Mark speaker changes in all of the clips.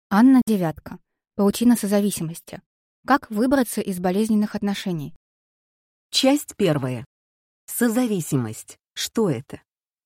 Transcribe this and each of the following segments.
Speaker 1: Анна Девятка. Паутина созависимости. Как выбраться из болезненных отношений?
Speaker 2: Часть первая. Созависимость. Что это?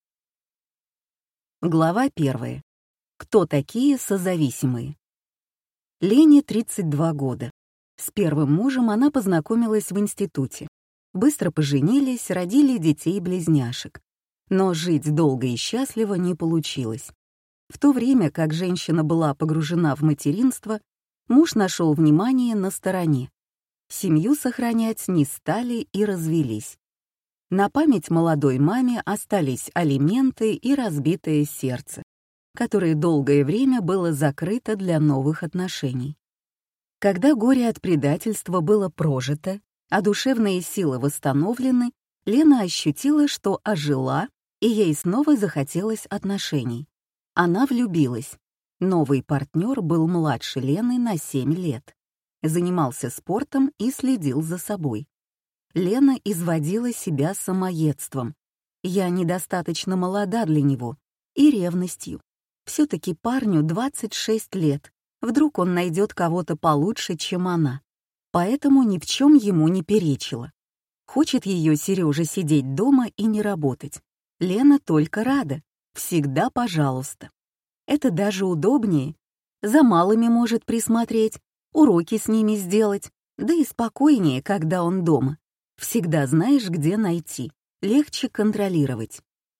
Speaker 2: Глава первая. Кто такие созависимые? Лене 32 года. С первым мужем она познакомилась в институте. Быстро поженились, родили детей-близняшек. Но жить долго и счастливо не получилось. В то время, как женщина была погружена в материнство, муж нашел внимание на стороне. Семью сохранять не стали и развелись. На память молодой маме остались алименты и разбитое сердце, которое долгое время было закрыто для новых отношений. Когда горе от предательства было прожито, а душевные силы восстановлены, Лена ощутила, что ожила, и ей снова захотелось отношений. Она влюбилась. Новый партнер был младше Лены на 7 лет. Занимался спортом и следил за собой. Лена изводила себя самоедством. Я недостаточно молода для него. И ревностью. Все-таки парню 26 лет. Вдруг он найдет кого-то получше, чем она. Поэтому ни в чем ему не перечила. Хочет ее Сережа сидеть дома и не работать. Лена только рада. Всегда пожалуйста. Это даже удобнее. За малыми может присмотреть, уроки с ними сделать, да и спокойнее, когда он дома. Всегда знаешь, где найти, легче контролировать.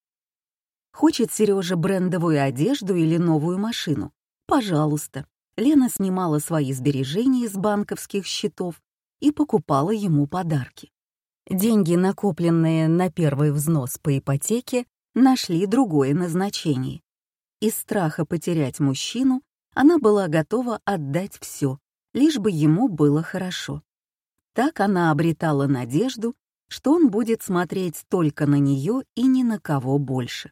Speaker 2: Хочет Сережа брендовую одежду или новую машину? Пожалуйста. Лена снимала свои сбережения с банковских счетов и покупала ему подарки. Деньги, накопленные на первый взнос по ипотеке, нашли другое назначение. Из страха потерять мужчину она была готова отдать все, лишь бы ему было хорошо. Так она обретала надежду, что он будет смотреть только на нее и ни на кого больше.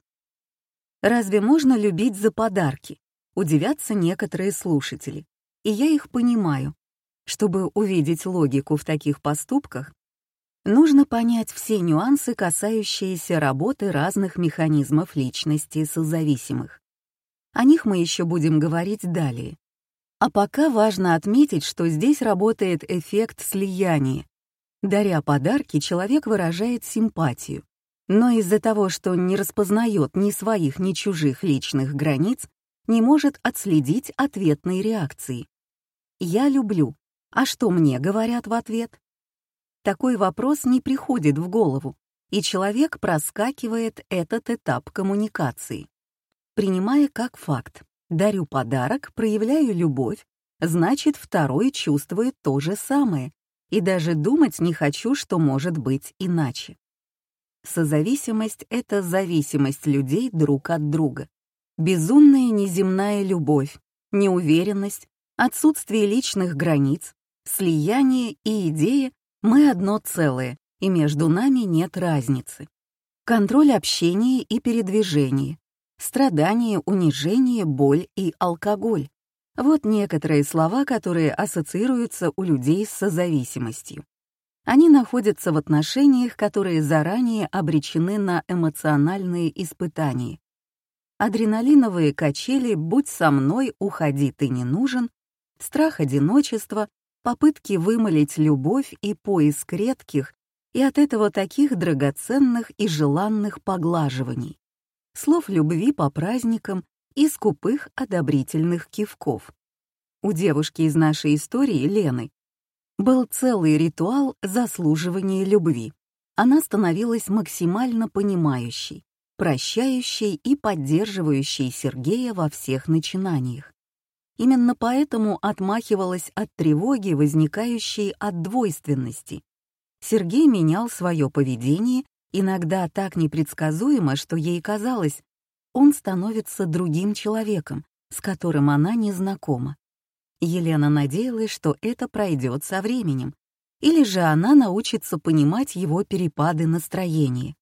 Speaker 2: Разве можно любить за подарки? Удивятся некоторые слушатели. И я их понимаю. Чтобы увидеть логику в таких поступках, нужно понять все нюансы, касающиеся работы разных механизмов личности созависимых. О них мы еще будем говорить далее. А пока важно отметить, что здесь работает эффект слияния. Даря подарки, человек выражает симпатию, но из-за того, что не распознает ни своих, ни чужих личных границ, не может отследить ответной реакции. «Я люблю», а что мне говорят в ответ? Такой вопрос не приходит в голову, и человек проскакивает этот этап коммуникации. Принимая как факт, дарю подарок, проявляю любовь, значит, второй чувствует то же самое, и даже думать не хочу, что может быть иначе. Созависимость — это зависимость людей друг от друга. Безумная неземная любовь, неуверенность, отсутствие личных границ, слияние и идея «мы одно целое, и между нами нет разницы». Контроль общения и передвижения, страдание, унижение, боль и алкоголь. Вот некоторые слова, которые ассоциируются у людей с созависимостью. Они находятся в отношениях, которые заранее обречены на эмоциональные испытания. Адреналиновые качели «будь со мной, уходи, ты не нужен», страх одиночества, попытки вымолить любовь и поиск редких и от этого таких драгоценных и желанных поглаживаний, слов любви по праздникам и скупых одобрительных кивков. У девушки из нашей истории, Лены, был целый ритуал заслуживания любви. Она становилась максимально понимающей, прощающей и поддерживающей Сергея во всех начинаниях. Именно поэтому отмахивалась от тревоги, возникающей от двойственности. Сергей менял свое поведение, иногда так непредсказуемо, что ей казалось, он становится другим человеком, с которым она не знакома. Елена надеялась, что это пройдет со временем, или же она научится понимать его перепады настроения.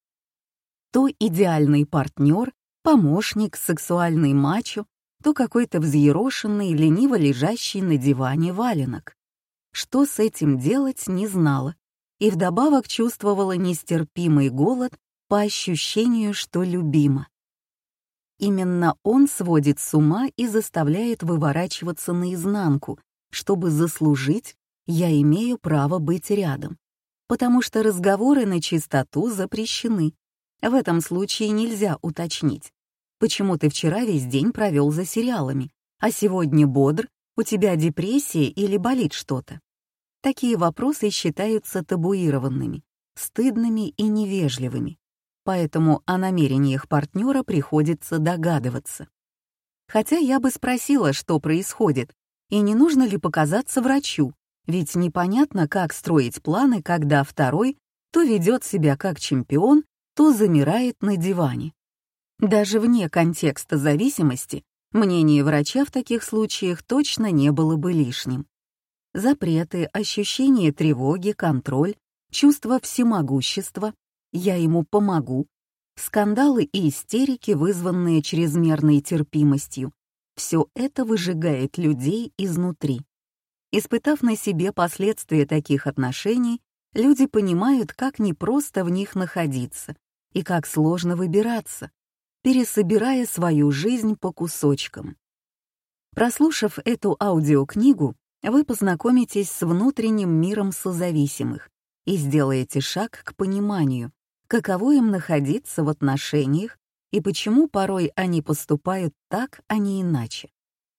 Speaker 2: То идеальный партнер, помощник, сексуальный мачо, то какой-то взъерошенный, лениво лежащий на диване валенок. Что с этим делать, не знала, и вдобавок чувствовала нестерпимый голод по ощущению, что любима. Именно он сводит с ума и заставляет выворачиваться наизнанку, чтобы заслужить «я имею право быть рядом», потому что разговоры на чистоту запрещены. В этом случае нельзя уточнить, почему ты вчера весь день провел за сериалами, а сегодня бодр, у тебя депрессия или болит что-то. Такие вопросы считаются табуированными, стыдными и невежливыми, поэтому о намерениях партнера приходится догадываться. Хотя я бы спросила, что происходит, и не нужно ли показаться врачу, ведь непонятно, как строить планы, когда второй то ведет себя как чемпион, то замирает на диване. Даже вне контекста зависимости мнение врача в таких случаях точно не было бы лишним. Запреты, ощущение тревоги, контроль, чувство всемогущества, я ему помогу, скандалы и истерики, вызванные чрезмерной терпимостью, все это выжигает людей изнутри. Испытав на себе последствия таких отношений, люди понимают, как непросто в них находиться и как сложно выбираться, пересобирая свою жизнь по кусочкам. Прослушав эту аудиокнигу, вы познакомитесь с внутренним миром созависимых и сделаете шаг к пониманию, каково им находиться в отношениях и почему порой они поступают так, а не иначе.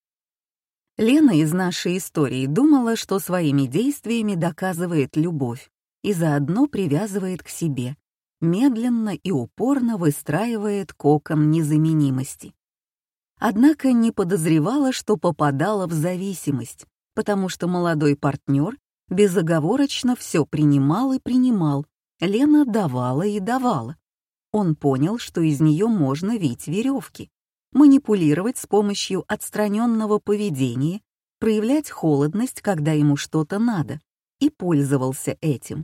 Speaker 2: Лена из нашей истории думала, что своими действиями доказывает любовь и заодно привязывает к себе, медленно и упорно выстраивает кокон незаменимости. Однако не подозревала, что попадала в зависимость, потому что молодой партнер безоговорочно все принимал и принимал, Лена давала и давала. Он понял, что из нее можно вить веревки, манипулировать с помощью отстраненного поведения, проявлять холодность, когда ему что-то надо, и пользовался этим.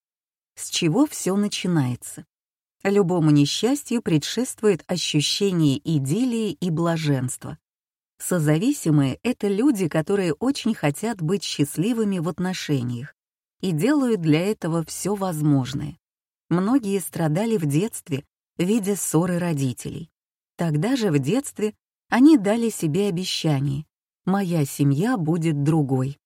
Speaker 2: С чего все начинается? Любому несчастью предшествует ощущение идиллии и блаженства. Созависимые — это люди, которые очень хотят быть счастливыми в отношениях и делают для этого все возможное. Многие страдали в детстве, видя ссоры родителей. Тогда же в детстве они дали себе обещание: «Моя семья будет другой,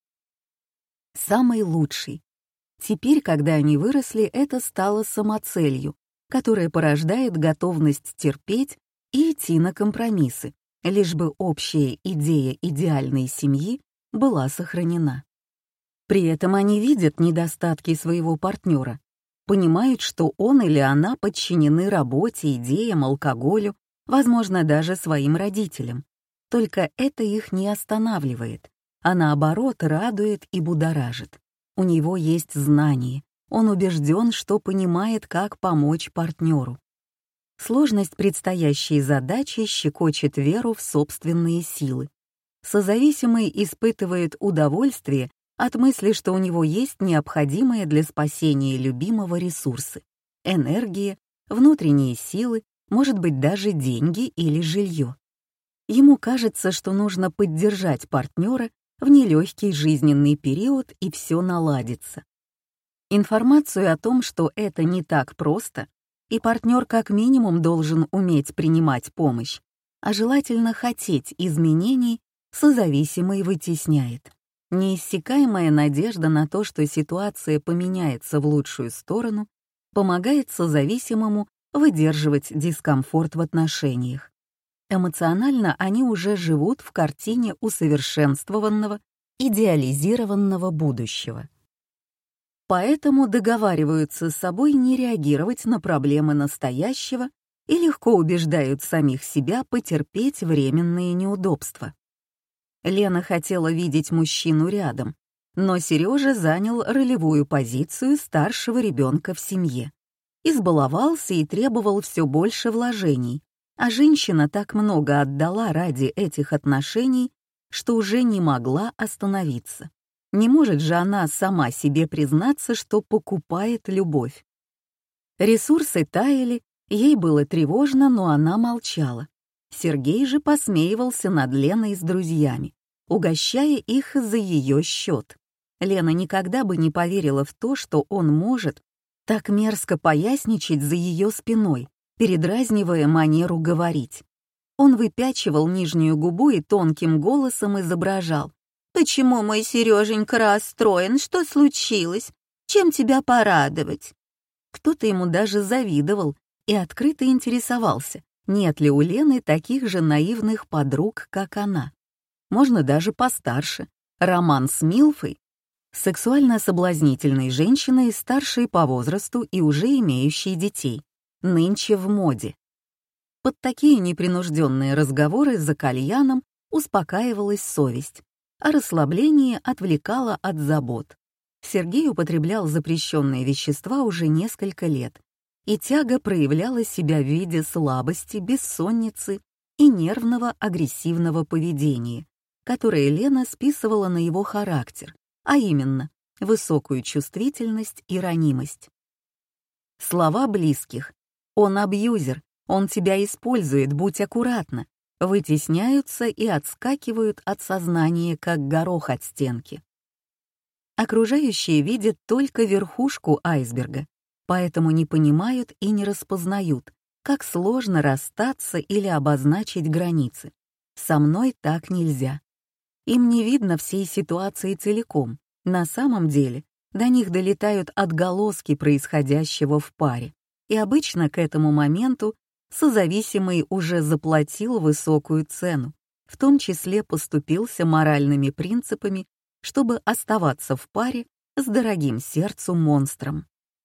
Speaker 2: самой лучшей». Теперь, когда они выросли, это стало самоцелью, которая порождает готовность терпеть и идти на компромиссы, лишь бы общая идея идеальной семьи была сохранена. При этом они видят недостатки своего партнера, понимают, что он или она подчинены работе, идеям, алкоголю, возможно, даже своим родителям. Только это их не останавливает, а наоборот радует и будоражит. У него есть знания, он убежден, что понимает, как помочь партнеру. Сложность предстоящей задачи щекочет веру в собственные силы. Созависимый испытывает удовольствие от мысли, что у него есть необходимые для спасения любимого ресурсы — энергия, внутренние силы, может быть, даже деньги или жилье. Ему кажется, что нужно поддержать партнера в нелегкий жизненный период, и все наладится. Информацию о том, что это не так просто, и партнер как минимум должен уметь принимать помощь, а желательно хотеть изменений, созависимый вытесняет. Неиссякаемая надежда на то, что ситуация поменяется в лучшую сторону, помогает созависимому выдерживать дискомфорт в отношениях. Эмоционально они уже живут в картине усовершенствованного, идеализированного будущего. Поэтому договариваются с собой не реагировать на проблемы настоящего и легко убеждают самих себя потерпеть временные неудобства. Лена хотела видеть мужчину рядом, но Сережа занял ролевую позицию старшего ребенка в семье. Избаловался и требовал все больше вложений, а женщина так много отдала ради этих отношений, что уже не могла остановиться. Не может же она сама себе признаться, что покупает любовь. Ресурсы таяли, ей было тревожно, но она молчала. Сергей же посмеивался над Леной с друзьями, угощая их за ее счет. Лена никогда бы не поверила в то, что он может так мерзко поясничать за ее спиной, передразнивая манеру говорить. Он выпячивал нижнюю губу и тонким голосом изображал: «Почему мой Сереженька расстроен? Что случилось? Чем тебя порадовать?» Кто-то ему даже завидовал и открыто интересовался, нет ли у Лены таких же наивных подруг, как она. Можно даже постарше. Роман с Милфой, сексуально соблазнительной женщиной, старшей по возрасту и уже имеющей детей, нынче в моде. Под такие непринужденные разговоры за кальяном успокаивалась совесть, а расслабление отвлекало от забот. Сергей употреблял запрещенные вещества уже несколько лет, и тяга проявляла себя в виде слабости, бессонницы и нервного агрессивного поведения, которое Лена списывала на его характер, а именно высокую чувствительность и ранимость. Слова близких «он абьюзер», «он тебя использует, будь аккуратна» вытесняются и отскакивают от сознания, как горох от стенки. Окружающие видят только верхушку айсберга, поэтому не понимают и не распознают, как сложно расстаться или обозначить границы. Со мной так нельзя. Им не видно всей ситуации целиком. На самом деле до них долетают отголоски происходящего в паре, и обычно к этому моменту созависимый уже заплатил высокую цену, в том числе поступился моральными принципами, чтобы оставаться в паре с дорогим сердцу монстром.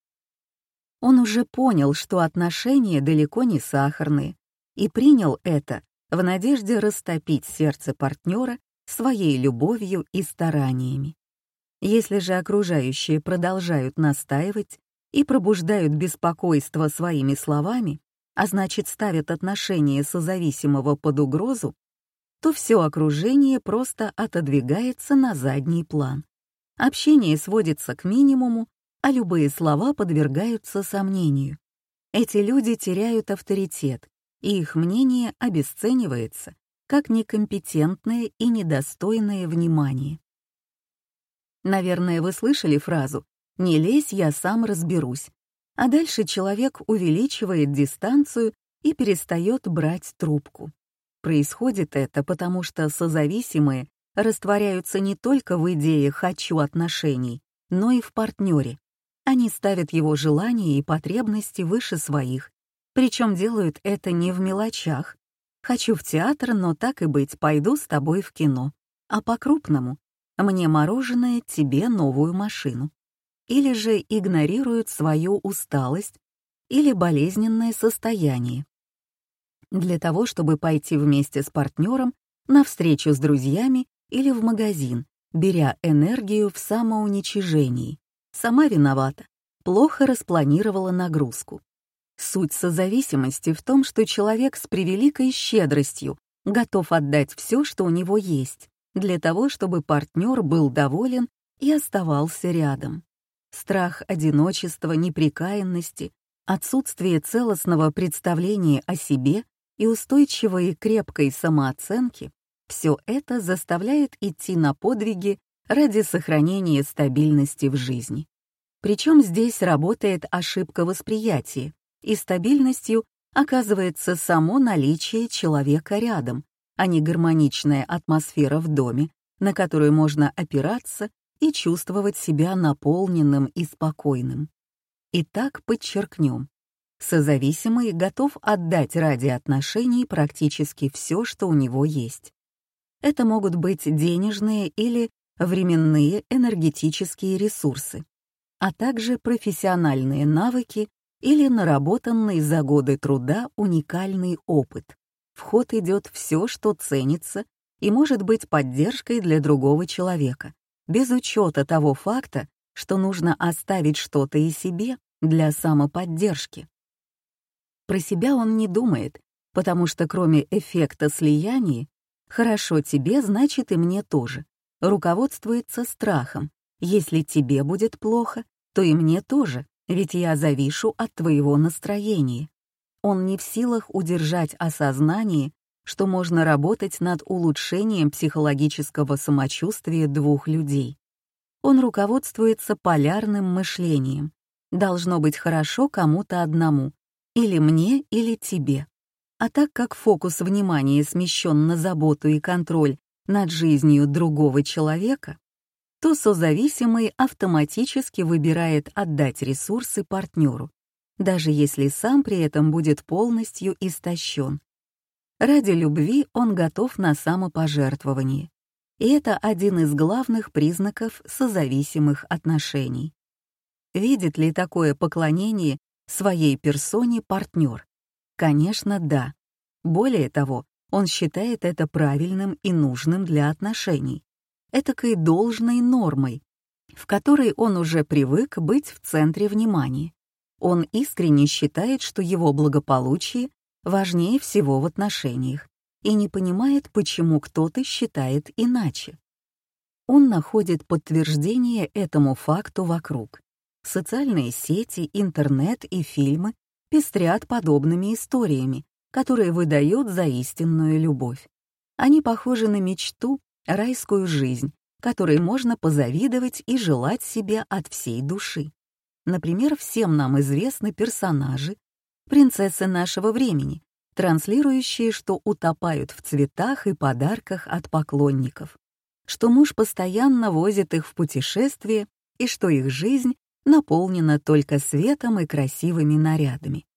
Speaker 2: Он уже понял, что отношения далеко не сахарные, и принял это в надежде растопить сердце партнера своей любовью и стараниями. Если же окружающие продолжают настаивать и пробуждают беспокойство своими словами, а значит ставят отношения созависимого под угрозу, то все окружение просто отодвигается на задний план. Общение сводится к минимуму, а любые слова подвергаются сомнению. Эти люди теряют авторитет, и их мнение обесценивается как некомпетентное и недостойное внимания. Наверное, вы слышали фразу «не лезь, я сам разберусь», а дальше человек увеличивает дистанцию и перестает брать трубку. Происходит это потому, что созависимые растворяются не только в идее «хочу отношений», но и в партнере. Они ставят его желания и потребности выше своих, причем делают это не в мелочах. «Хочу в театр, но так и быть, пойду с тобой в кино», а по-крупному «мне мороженое, тебе новую машину». Или же игнорируют свою усталость или болезненное состояние. Для того, чтобы пойти вместе с партнером на встречу с друзьями или в магазин, беря энергию в самоуничижении. Сама виновата, плохо распланировала нагрузку. Суть созависимости в том, что человек с превеликой щедростью готов отдать все, что у него есть, для того, чтобы партнер был доволен и оставался рядом. Страх одиночества, неприкаянности, отсутствие целостного представления о себе и устойчивой и крепкой самооценки — все это заставляет идти на подвиги ради сохранения стабильности в жизни. Причем здесь работает ошибка восприятия, и стабильностью оказывается само наличие человека рядом, а не гармоничная атмосфера в доме, на которую можно опираться и чувствовать себя наполненным и спокойным. Итак, подчеркнем. Созависимый готов отдать ради отношений практически все, что у него есть. Это могут быть денежные или временные энергетические ресурсы, а также профессиональные навыки или наработанный за годы труда уникальный опыт. В ход идет все, что ценится и может быть поддержкой для другого человека, без учета того факта, что нужно оставить что-то и себе для самоподдержки. Про себя он не думает, потому что кроме эффекта слияния «хорошо тебе, значит и мне тоже», руководствуется страхом «если тебе будет плохо, то и мне тоже, ведь я завишу от твоего настроения». Он не в силах удержать осознание, что можно работать над улучшением психологического самочувствия двух людей. Он руководствуется полярным мышлением. Должно быть хорошо кому-то одному, или мне, или тебе. А так как фокус внимания смещен на заботу и контроль над жизнью другого человека, то созависимый автоматически выбирает отдать ресурсы партнеру, даже если сам при этом будет полностью истощен. Ради любви он готов на самопожертвование. И это один из главных признаков созависимых отношений. Видит ли такое поклонение своей персоне партнер? Конечно, да. Более того, он считает это правильным и нужным для отношений, этакой должной нормой, в которой он уже привык быть в центре внимания. Он искренне считает, что его благополучие важнее всего в отношениях, и не понимает, почему кто-то считает иначе. Он находит подтверждение этому факту вокруг. Социальные сети, интернет и фильмы пестрят подобными историями, которые выдают за истинную любовь. Они похожи на мечту, райскую жизнь, которой можно позавидовать и желать себе от всей души. Например, всем нам известны персонажи, принцессы нашего времени, транслирующие, что утопают в цветах и подарках от поклонников, что муж постоянно возит их в путешествия и что их жизнь наполнена только светом и красивыми нарядами.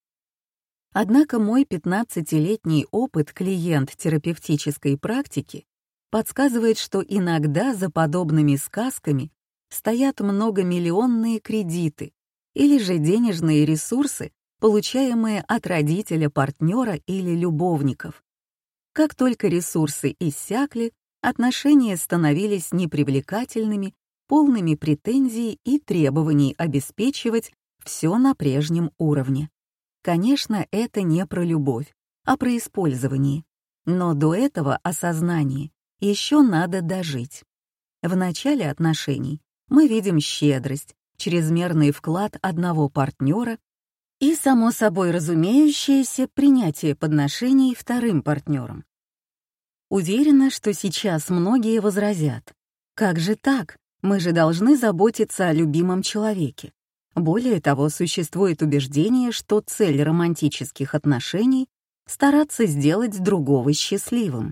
Speaker 2: Однако мой 15-летний опыт клиент-терапевтической практики подсказывает, что иногда за подобными сказками стоят многомиллионные кредиты или же денежные ресурсы, получаемые от родителя, партнера или любовников. Как только ресурсы иссякли, отношения становились непривлекательными, полными претензий и требований обеспечивать все на прежнем уровне. Конечно, это не про любовь, а про использование. Но до этого осознания еще надо дожить. В начале отношений мы видим щедрость, чрезмерный вклад одного партнера и, само собой разумеющееся, принятие подношений вторым партнером. Уверена, что сейчас многие возразят: «Как же так? Мы же должны заботиться о любимом человеке». Более того, существует убеждение, что цель романтических отношений — стараться сделать другого счастливым.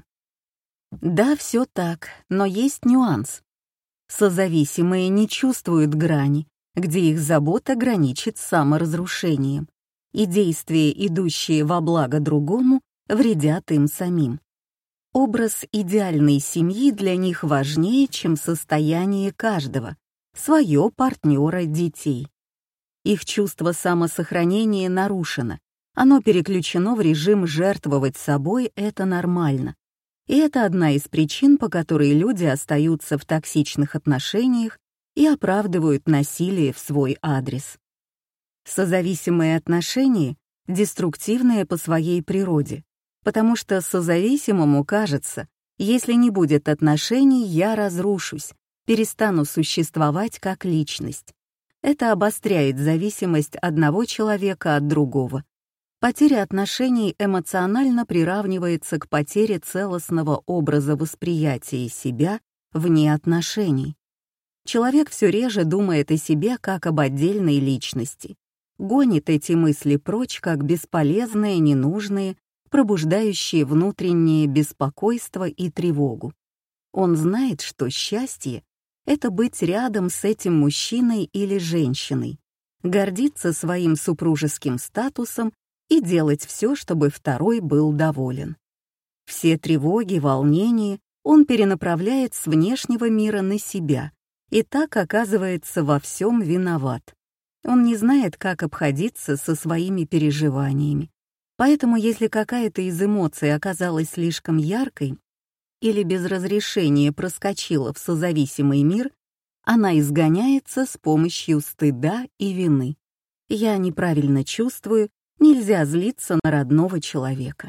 Speaker 2: Да, все так, но есть нюанс. Созависимые не чувствуют грани, где их забота граничит с саморазрушением, и действия, идущие во благо другому, вредят им самим. Образ идеальной семьи для них важнее, чем состояние каждого, свое, партнера, детей. Их чувство самосохранения нарушено, оно переключено в режим «жертвовать собой» — это нормально. И это одна из причин, по которой люди остаются в токсичных отношениях и оправдывают насилие в свой адрес. Созависимые отношения деструктивные по своей природе, потому что созависимому кажется, если не будет отношений, я разрушусь, перестану существовать как личность. Это обостряет зависимость одного человека от другого. Потеря отношений эмоционально приравнивается к потере целостного образа восприятия себя вне отношений. Человек все реже думает о себе как об отдельной личности, гонит эти мысли прочь как бесполезные, ненужные, пробуждающие внутреннее беспокойство и тревогу. Он знает, что счастье — это быть рядом с этим мужчиной или женщиной, гордиться своим супружеским статусом и делать все, чтобы второй был доволен. Все тревоги, волнения он перенаправляет с внешнего мира на себя и так оказывается во всем виноват. Он не знает, как обходиться со своими переживаниями. Поэтому, если какая-то из эмоций оказалась слишком яркой или без разрешения проскочила в созависимый мир, она изгоняется с помощью стыда и вины. Я неправильно чувствую, нельзя злиться на родного человека.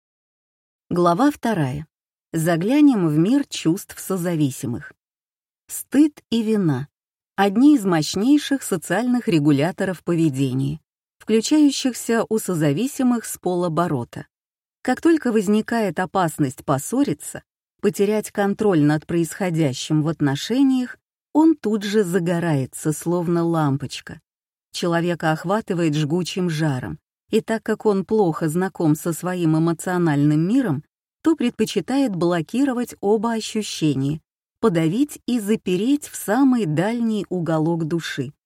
Speaker 2: Глава 2. Заглянем в мир чувств созависимых. Стыд и вина — одни из мощнейших социальных регуляторов поведения, включающихся у созависимых с полоборота. Как только возникает опасность поссориться, потерять контроль над происходящим в отношениях, он тут же загорается, словно лампочка. Человека охватывает жгучим жаром, И так как он плохо знаком со своим эмоциональным миром, то предпочитает блокировать оба ощущения, подавить и запереть в самый дальний уголок души.